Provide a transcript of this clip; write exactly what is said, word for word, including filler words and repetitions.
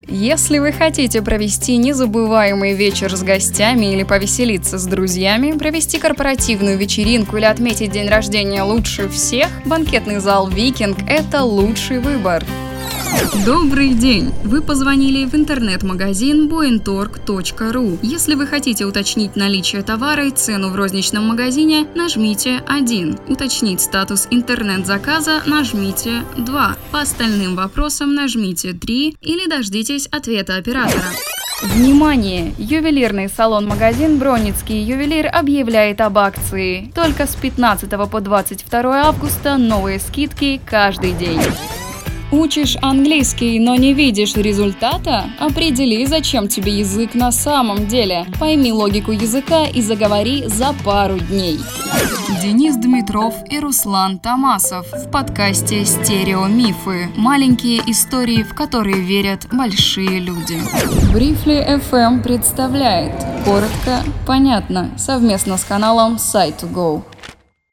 Если вы хотите провести незабываемый вечер с гостями или повеселиться с друзьями, провести корпоративную вечеринку или отметить день рождения лучше всех, банкетный зал «Викинг» – это лучший выбор. Добрый день! Вы позвонили в интернет-магазин буинторг точка ру. Если вы хотите уточнить наличие товара и цену в розничном магазине, нажмите один. Уточнить статус интернет-заказа, нажмите два. По остальным вопросам нажмите три или дождитесь ответа оператора. Внимание! Ювелирный салон-магазин «Бронницкий ювелир» объявляет об акции. Только с пятнадцатого по двадцать второе августа новые скидки каждый день. Учишь английский, но не видишь результата? Определи, зачем тебе язык на самом деле. Пойми логику языка и заговори за пару дней. Денис Дмитров и Руслан Томасов в подкасте «Стереомифы». Маленькие истории, в которые верят большие люди. Брифли эф эм представляет. Коротко, понятно. Совместно с каналом сайт ту го.